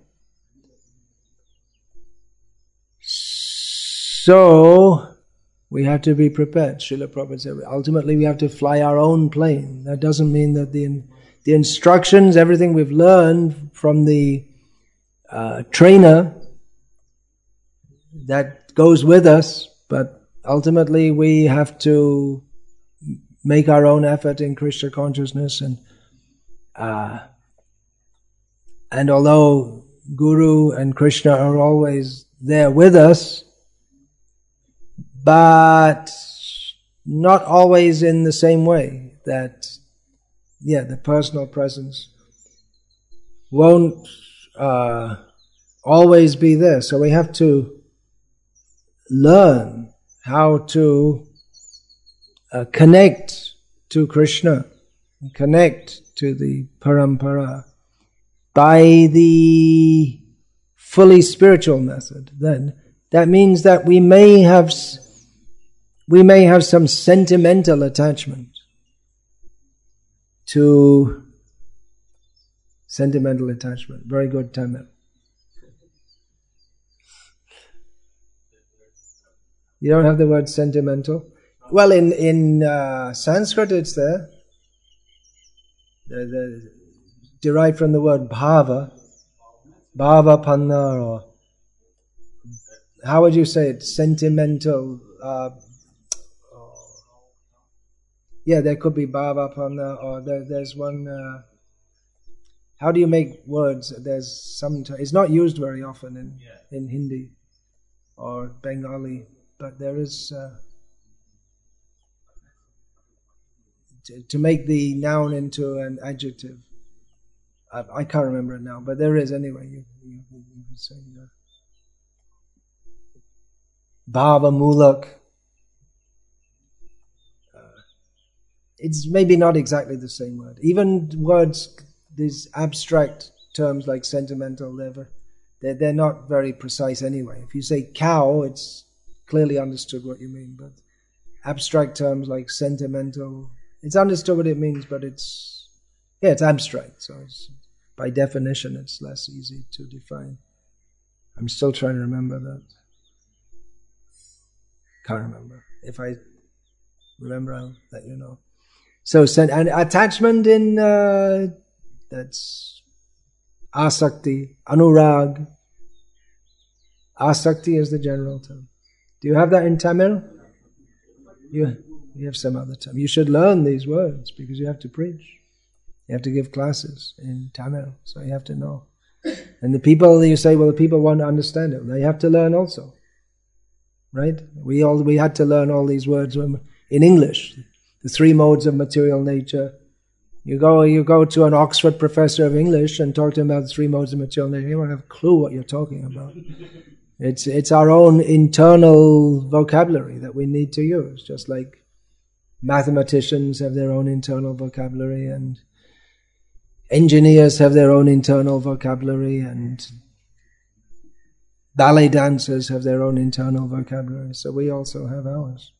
So we have to be prepared. Srila Prabhupada said, ultimately we have to fly our own plane. That doesn't mean that the the instructions, everything we've learned from the uh, trainer, that goes with us, but ultimately we have to make our own effort in Krishna consciousness. And uh, and although Guru and Krishna are always there with us, but not always in the same way, that, yeah, the personal presence won't uh, always be there. So we have to learn how to uh, connect to Krishna, connect to the parampara by the fully spiritual method. Then that means that we may have we may have some sentimental attachment to sentimental attachment. Very good, Tamil. You don't have the word sentimental? Well, in, in uh, Sanskrit it's there. The, the, derived from the word bhava. Bhava panna, or how would you say it? Sentimental. Uh, yeah, there could be bhava panna, or there, there's one... Uh, how do you make words? There's some... It's not used very often in, in Hindi or Bengali. But there is, uh, to, to make the noun into an adjective. I, I can't remember it now, but there is anyway. You, you, you can say uh, bhava mulak. Uh, it's maybe not exactly the same word. Even words, these abstract terms like sentimental, they're, they're, they're not very precise anyway. If you say cow, it's clearly understood what you mean, but abstract terms like sentimental, it's understood what it means, but it's, yeah, it's abstract, so it's, by definition it's less easy to define. I'm still trying to remember that. Can't remember. If I remember, I'll let you know. So, and attachment in, uh, that's asakti, anurag. Asakti is the general term. Do you have that in Tamil? You, you have some other term. You should learn these words because you have to preach. You have to give classes in Tamil, so you have to know. And the people, you say, well, the people want to understand it. They have to learn also, right? We all we had to learn all these words in English. The three modes of material nature. You go, you go to an Oxford professor of English and talk to him about the three modes of material nature. He won't have a clue what you're talking about. It's it's our own internal vocabulary that we need to use, just like mathematicians have their own internal vocabulary and engineers have their own internal vocabulary and ballet dancers have their own internal vocabulary. So we also have ours.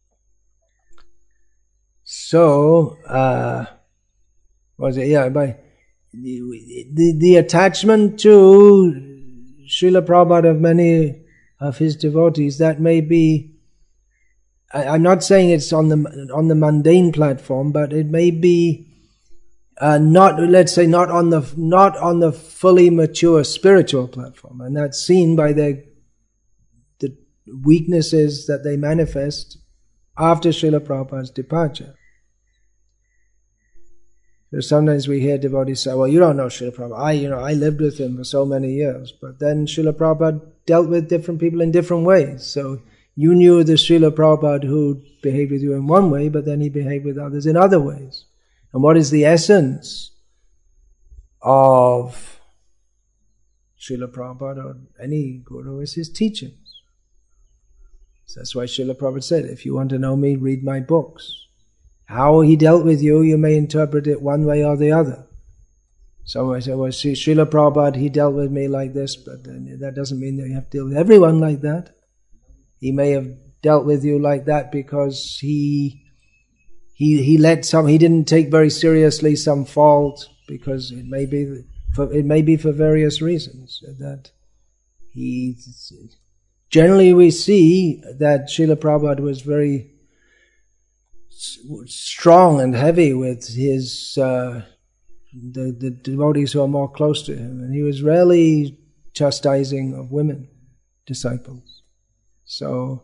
So, uh, what was it? Yeah, by the, the, the attachment to Srila Prabhupada of many of his devotees, that may be, I, I'm not saying it's on the on the mundane platform, but it may be uh, not, let's say, not on the not on the fully mature spiritual platform, and that's seen by their the weaknesses that they manifest after Srila Prabhupada's departure. So sometimes we hear devotees say, well, you don't know Srila Prabhupada. I, you know, I lived with him for so many years. But then Srila Prabhupada dealt with different people in different ways. So you knew the Srila Prabhupada who behaved with you in one way, but then he behaved with others in other ways. And what is the essence of Srila Prabhupada or any guru is his teachings. So that's why Srila Prabhupada said, if you want to know me, read my books. How he dealt with you, you may interpret it one way or the other. Someone say, well, Srila Prabhupada, he dealt with me like this, but that doesn't mean that you have to deal with everyone like that. He may have dealt with you like that because he he he let some, he didn't take very seriously some fault, because it may be for, it may be for various reasons that he. Generally, we see that Srila Prabhupada was very strong and heavy with his uh, the the devotees who are more close to him, and he was rarely chastising of women disciples. So,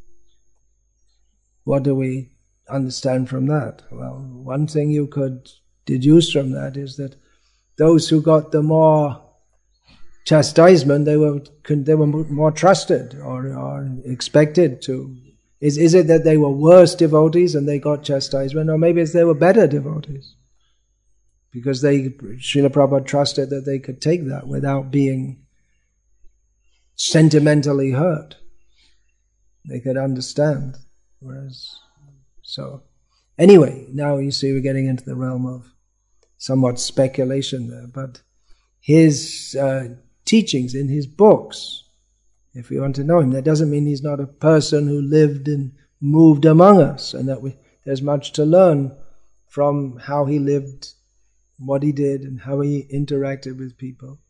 what do we understand from that? Well, one thing you could deduce from that is that those who got the more chastisement, they were they were more trusted or, or expected to. Is is it that they were worse devotees and they got chastisement, or maybe it's they were better devotees because they Srila Prabhupada trusted that they could take that without being sentimentally hurt. They could understand. Whereas, so, anyway, now you see we're getting into the realm of somewhat speculation there. But his uh, teachings in his books, if we want to know him, that doesn't mean he's not a person who lived and moved among us, and that we there's much to learn from how he lived, what he did, and how he interacted with people.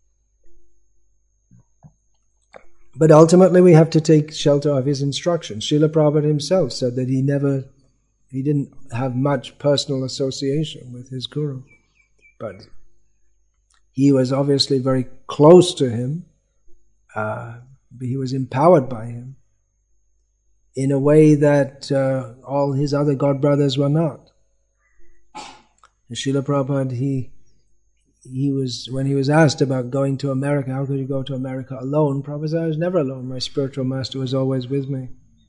But ultimately we have to take shelter of his instructions. Srila Prabhupada himself said that he never, he didn't have much personal association with his guru. But he was obviously very close to him. Uh, he was empowered by him in a way that uh, all his other god brothers were not. And Srila Prabhupada, he He was, when he was asked about going to America, how could you go to America alone? Prabhupada said, I was never alone. My spiritual master was always with me.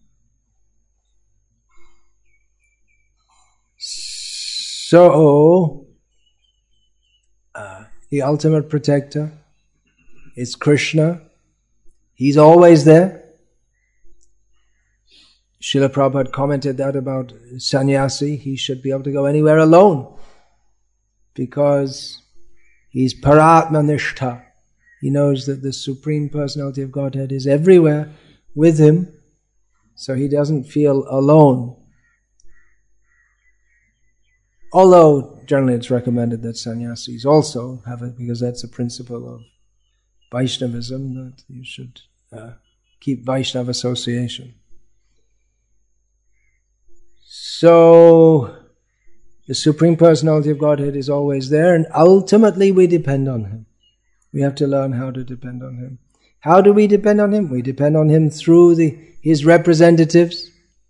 So, uh, the ultimate protector is Krishna. He's always there. Srila Prabhupada commented that about sannyasi. He should be able to go anywhere alone because he's Paratma-nishtha. He knows that the Supreme Personality of Godhead is everywhere with him, so he doesn't feel alone. Although, generally it's recommended that sannyasis also have it, because that's a principle of Vaishnavism, that you should uh, keep Vaishnava association. So, the Supreme Personality of Godhead is always there, and ultimately we depend on Him. We have to learn how to depend on Him. How do we depend on Him? We depend on Him through the, His representatives,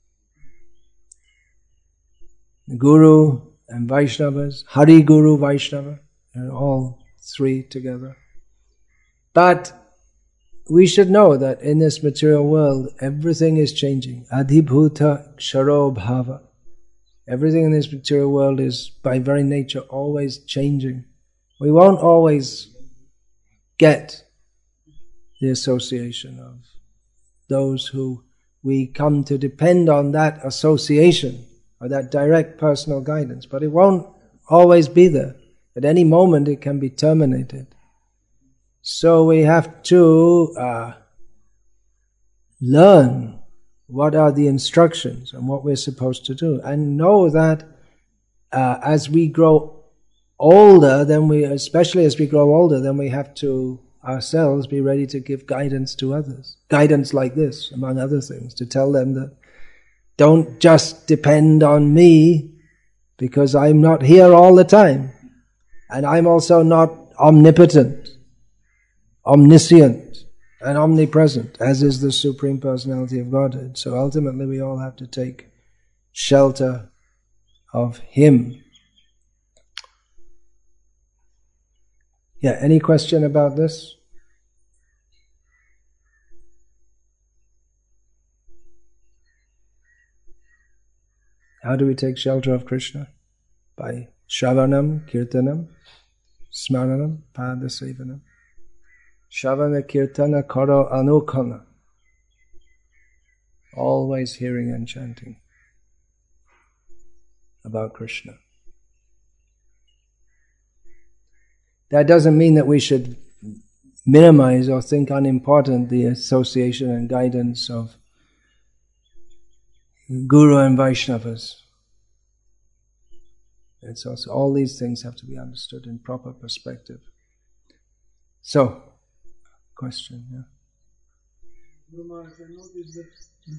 the Guru and Vaishnavas, Hari Guru Vaishnava, and all three together. But we should know that in this material world, everything is changing. Adhibhuta ksharo bhava. Everything in this material world is, by very nature, always changing. We won't always get the association of those who we come to depend on that association or that direct personal guidance, but it won't always be there. At any moment it can be terminated. So we have to uh, learn what are the instructions and what we're supposed to do, and know that uh, as we grow older, then we, especially as we grow older, then we have to ourselves be ready to give guidance to others. Guidance like this, among other things, to tell them that don't just depend on me, because I'm not here all the time, and I'm also not omnipotent, omniscient, and omnipresent, as is the Supreme Personality of Godhead. So ultimately we all have to take shelter of Him. Yeah, any question about this? How do we take shelter of Krishna? By Shravanam, Kirtanam, Smaranam, Padasevanam. Shravana Kirtana Karo Anukana. Always hearing and chanting about Krishna. That doesn't mean that we should minimize or think unimportant the association and guidance of Guru and Vaishnavas. It's also, all these things have to be understood in proper perspective. So, question, yeah. Guru Maharaj, I noticed that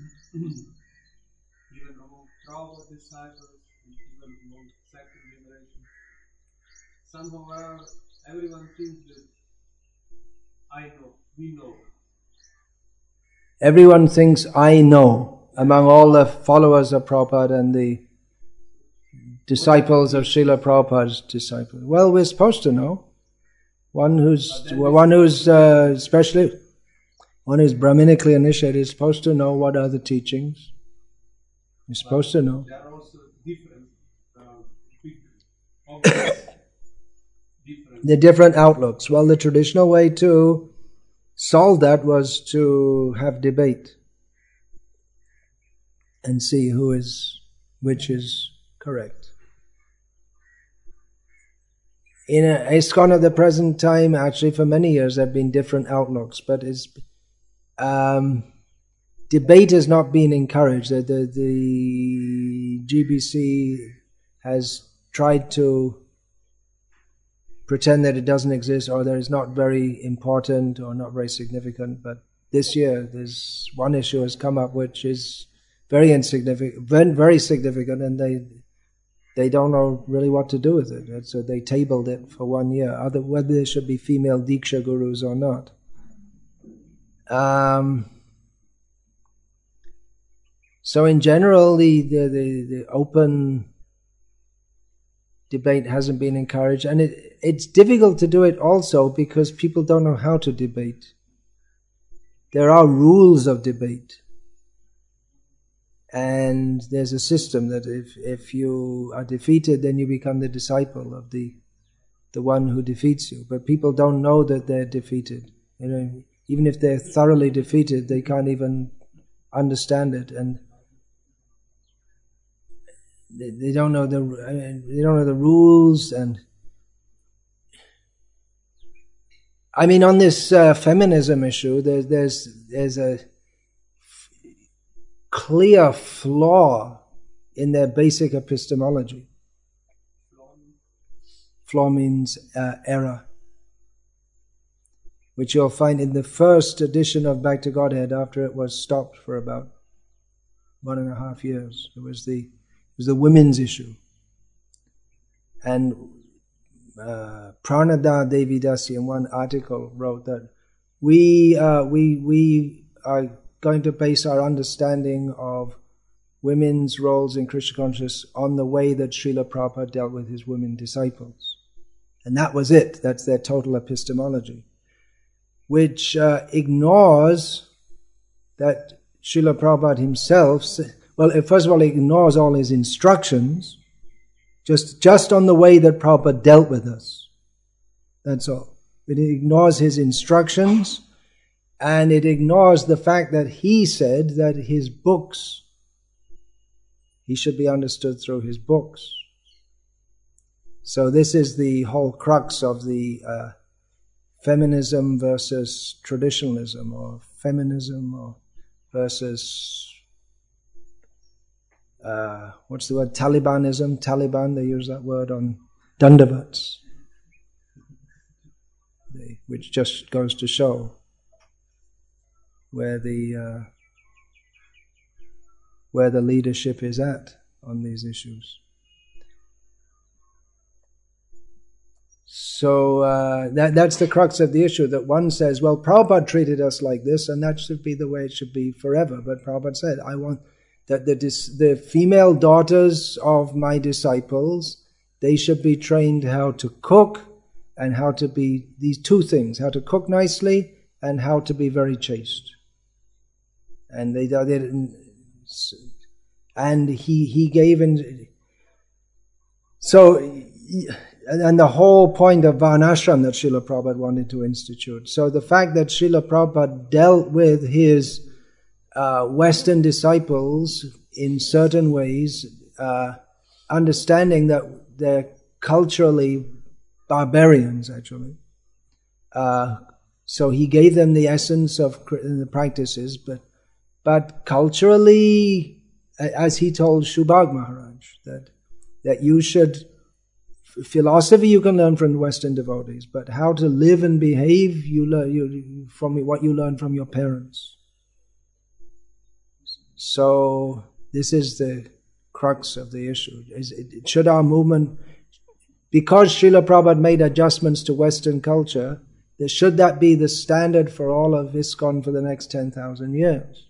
even among Prabhupada disciples, even among second generation, somehow everyone thinks that I know, we know. Everyone thinks I know among all the followers of Prabhupada and the disciples of Srila Prabhupada's disciples. Well, we're supposed to know. One who's one who's uh, especially one who's Brahminically initiated is supposed to know what are the teachings. You're supposed to know. There are also different, uh, obvious different. The different outlooks. Well, the traditional way to solve that was to have debate and see who is, which is correct. In a, ISKCON at the present time, actually for many years there have been different outlooks, but it's, um, debate has not been encouraged. The, the, the G B C has tried to pretend that it doesn't exist or that it's not very important or not very significant, but this year there's one issue has come up which is very insignificant, very, very significant, and they they don't know really what to do with it. And so they tabled it for one year, other, whether there should be female Diksha gurus or not. Um, so in general, the, the, the, the open debate hasn't been encouraged, and it, it's difficult to do it also because people don't know how to debate. There are rules of debate. And there's a system that if, if you are defeated, then you become the disciple of the the one who defeats you. But people don't know that they're defeated. You know, even if they're thoroughly defeated, they can't even understand it, and they, they don't know the I mean, they don't know the rules. And I mean, on this uh, feminism issue, there's there's there's a clear flaw in their basic epistemology. Flaw means uh, error, which you'll find in the first edition of Back to Godhead after it was stopped for about one and a half years. It was the it was the women's issue, and uh, Pranada Devidasi in one article wrote that we uh, we we are going to base our understanding of women's roles in Krishna consciousness on the way that Srila Prabhupada dealt with his women disciples. And that was it. That's their total epistemology. Which uh, ignores that Srila Prabhupada himself, well, first of all, it ignores all his instructions, just, just on the way that Prabhupada dealt with us. That's all. It ignores his instructions, and it ignores the fact that he said that his books, he should be understood through his books. So this is the whole crux of the uh, feminism versus traditionalism, or feminism or versus, uh, what's the word, Talibanism, Taliban, they use that word on Dandavats, they, which just goes to show where the uh, where the leadership is at on these issues. So uh, that that's the crux of the issue, that one says, well, Prabhupada treated us like this, and that should be the way it should be forever. But Prabhupada said, I want that the dis- the female daughters of my disciples, they should be trained how to cook and how to be, these two things, how to cook nicely and how to be very chaste. And they, they didn't, And he, he gave in... So, and the whole point of Varnashram that Srila Prabhupada wanted to institute. So the fact that Srila Prabhupada dealt with his uh, Western disciples in certain ways, uh, understanding that they're culturally barbarians, actually. Uh, so he gave them the essence of the practices, but but culturally, as he told Shubhag Maharaj, that that you should, philosophy you can learn from Western devotees, but how to live and behave, you learn you, from what you learn from your parents. So this is the crux of the issue. Is it, should our movement, because Srila Prabhupada made adjustments to Western culture, should that be the standard for all of ISKCON for the next ten thousand years?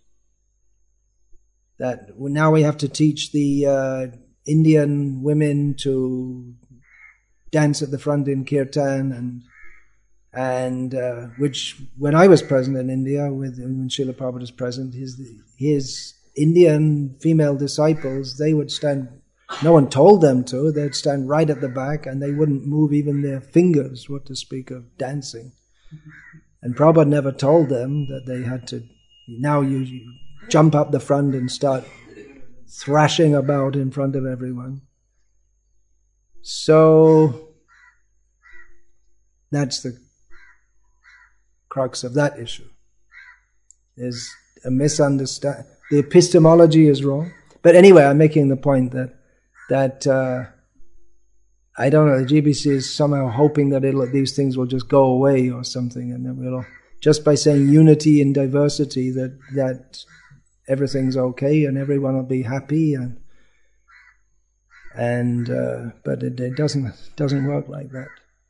That now we have to teach the uh, Indian women to dance at the front in kirtan, and and uh, which when I was present in India, with when Srila Prabhupada was present, his his Indian female disciples, they would stand. No one told them to. They'd stand right at the back, and they wouldn't move even their fingers. What to speak of dancing? And Prabhupada never told them that they had to. Now you, you jump up the front and start thrashing about in front of everyone. So that's the crux of that issue. There's a misunderstanding. The epistemology is wrong. But anyway, I'm making the point that that uh, I don't know, the G B C is somehow hoping that it'll, these things will just go away or something, and then we'll, just by saying unity and diversity, that that everything's okay and everyone will be happy, and and uh, but it, it doesn't doesn't work like that.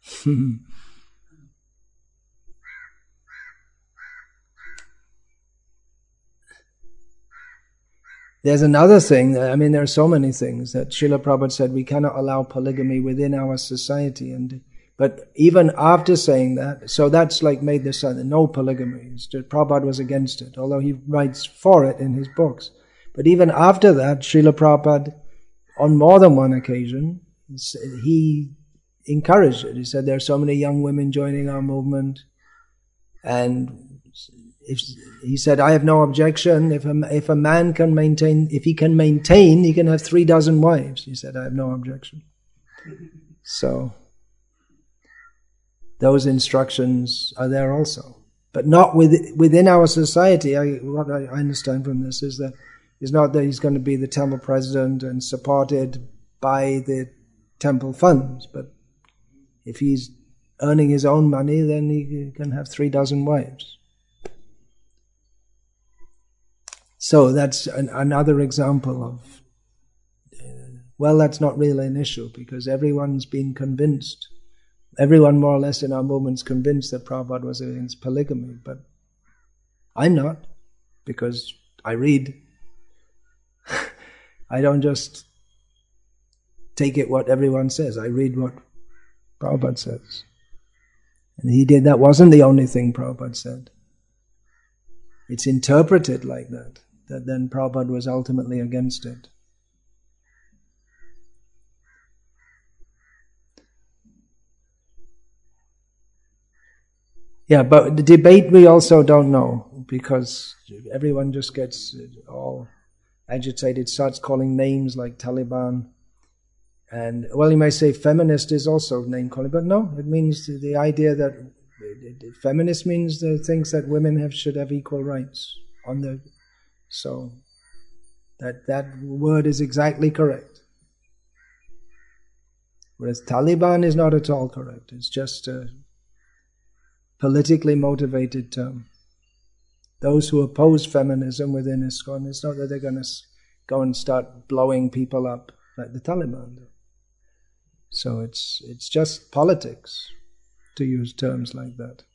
There's another thing, I mean, there are so many things that Srila Prabhupada said we cannot allow polygamy within our society. And but even after saying that, so that's like made this uh, no polygamy. Prabhupada was against it, although he writes for it in his books. But even after that, Srila Prabhupada, on more than one occasion, he encouraged it. He said there are so many young women joining our movement, and if, he said, I have no objection. If a, if a man can maintain, if he can maintain, he can have three dozen wives. He said, I have no objection. So, those instructions are there also. But not with, within our society. I, what I understand from this is that it's not that he's going to be the temple president and supported by the temple funds, but if he's earning his own money, then he can have three dozen wives. So that's an, another example of, uh, well, that's not really an issue, because everyone's been convinced, everyone more or less in our movement's convinced that Prabhupada was against polygamy, but I'm not, because I read. I don't just take it what everyone says, I read what Prabhupada says. And he did, that wasn't the only thing Prabhupada said. It's interpreted like that, that then Prabhupada was ultimately against it. Yeah, but the debate we also don't know, because everyone just gets all agitated, starts calling names like Taliban. And, well, you may say feminist is also name calling, but no, it means the idea that feminist means the things that women have should have equal rights on the, so that that word is exactly correct. Whereas Taliban is not at all correct. It's just a politically motivated term. Those who oppose feminism within ISKCON, it's not that they're going to go and start blowing people up like the Taliban do. So it's it's just politics to use terms like that.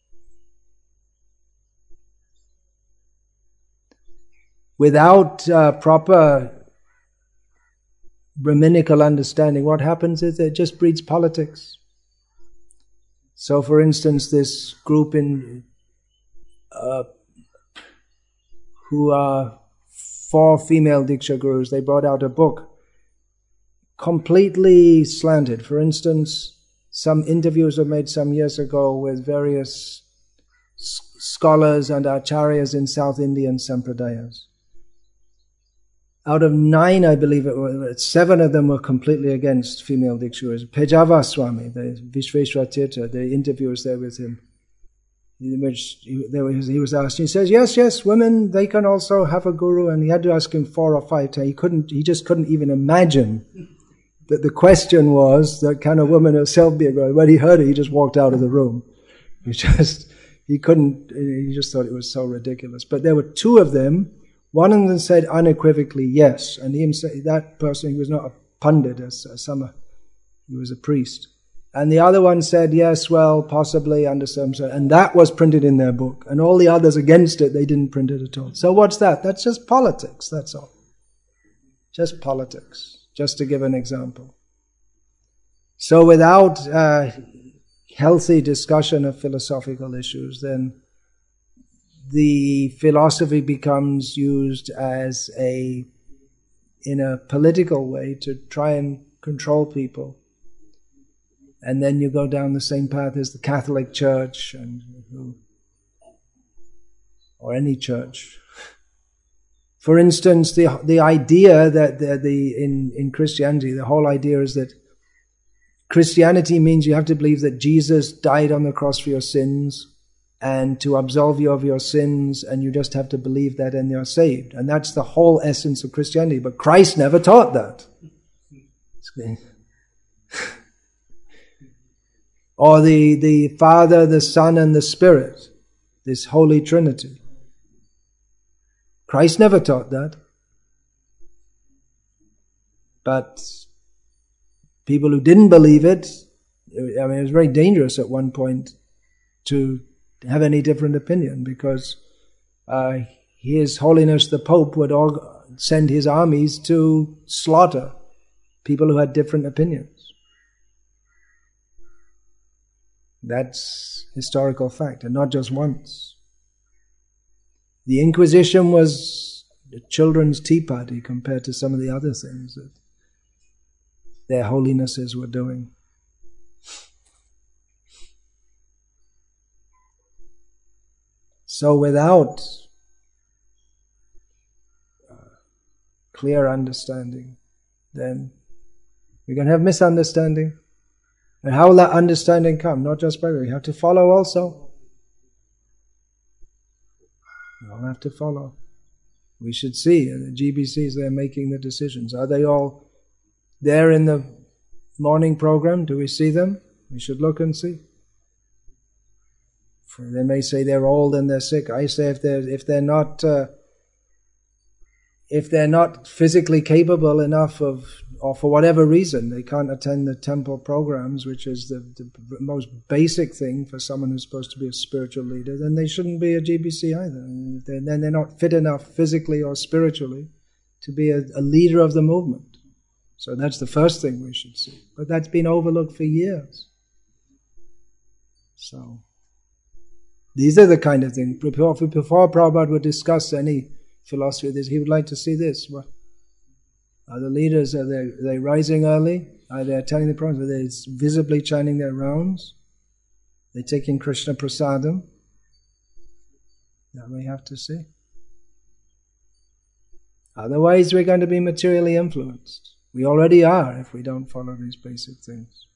Without uh, proper Brahminical understanding, what happens is it just breeds politics. So, for instance, this group in uh, who are four female Diksha Gurus, they brought out a book completely slanted. For instance, some interviews were made some years ago with various scholars and acharyas in South Indian sampradayas. Out of nine, I believe it was, seven of them were completely against female Dikshas. Pejava Swami, the Vishveshwara Tirtha, the interviewers there with him, in which he, there was, he was asked, he says, yes, yes, women, they can also have a guru, and he had to ask him four or five times. He couldn't, he just couldn't even imagine that the question was that can a woman herself be a guru. When he heard it, he just walked out of the room. He just, he couldn't, he just thought it was so ridiculous. But there were two of them. One of them said unequivocally yes, and he himself, that person, he was not a pundit, as, as some, he was a priest. And the other one said yes, well, possibly under some, and that was printed in their book. And all the others against it, they didn't print it at all. So what's that? That's just politics, that's all. Just politics, just to give an example. So without uh, healthy discussion of philosophical issues, then the philosophy becomes used as a, in a political way to try and control people. And then you go down the same path as the Catholic Church and or any church. For instance, the the idea that the, the in, in Christianity, the whole idea is that Christianity means you have to believe that Jesus died on the cross for your sins and to absolve you of your sins, and you just have to believe that and you're saved. And that's the whole essence of Christianity. But Christ never taught that. Or the, the Father, the Son, and the Spirit, this Holy Trinity. Christ never taught that. But people who didn't believe it, I mean, it was very dangerous at one point to have any different opinion, because uh, His Holiness the Pope would all send his armies to slaughter people who had different opinions. That's historical fact, and not just once. The Inquisition was a children's tea party compared to some of the other things that their holinesses were doing. So without uh, clear understanding, then we're going to have misunderstanding. And how will that understanding come? Not just by, we have to follow also. We all have to follow. We should see, the G B Cs, they're making the decisions. Are they all there in the morning program? Do we see them? We should look and see. For they may say they're old and they're sick. I say if they're if they're not uh, if they're not physically capable enough of, or for whatever reason they can't attend the temple programs, which is the, the most basic thing for someone who's supposed to be a spiritual leader, then they shouldn't be a G B C either. And then they're not fit enough physically or spiritually to be a, a leader of the movement. So that's the first thing we should see. But that's been overlooked for years. So these are the kind of things. Before, before Prabhupada would discuss any philosophy of this, he would like to see this. What, are the leaders, are they, are they rising early? Are they attending the programs? Are they visibly chanting their rounds? Are they taking Krishna Prasadam? That we have to see. Otherwise we're going to be materially influenced. We already are if we don't follow these basic things.